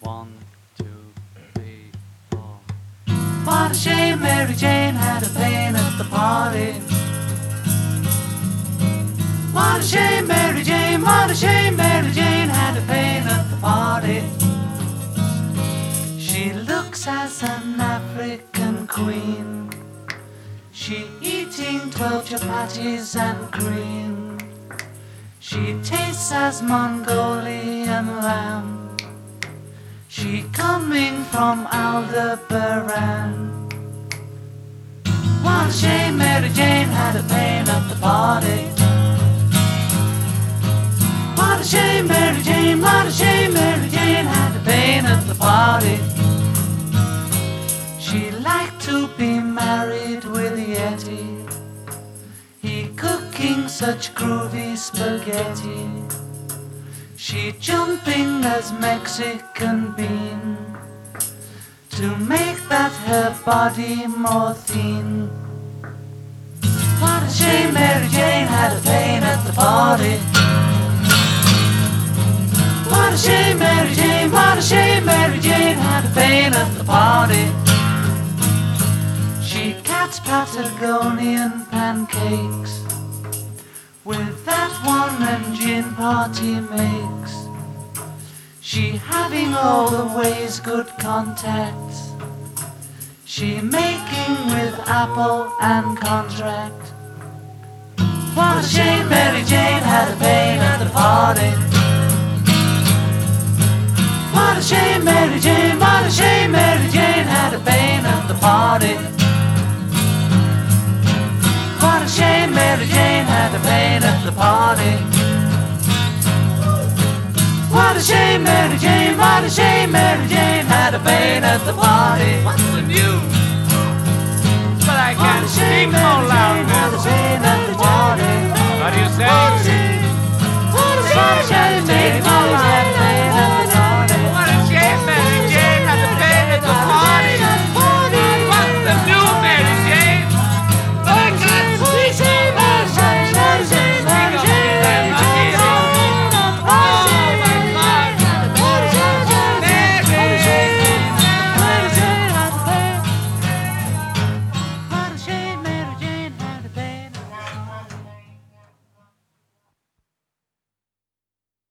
1, 2, 3, 4. What a shame Mary Jane had a pain at the party. What a shame Mary Jane, what a shame Mary Jane had a pain at the party. She looks as an African queen, she eating 12 chapatis and cream. She tastes as Mongolian lamb, she coming from Aldebaran. What a shame Mary Jane had a pain at the party. What a shame Mary Jane, what a shame Mary Jane had a pain at the party. She liked to be married with Yeti, he cooking such groovy spaghetti. She jumping as Mexican bean to make that her body more thin. What a shame Mary Jane had a pain at the party. What a shame Mary Jane, what a shame Mary Jane had a pain at the party. She gets Patagonian pancakes with that one and gin party makes. She having all the ways good contacts, she making with Apple and contract. What a shame Mary Jane had a pain at the party. What a shame Mary Jane, what a shame Mary Jane had a pain at the party. What a shame Mary Jane had a pain at the party. What a shame Mary Jane, what a shame Mary Jane had a pain at the party. What's the news? But I What can't a speak shame no Mary Jane louder. had a pain at the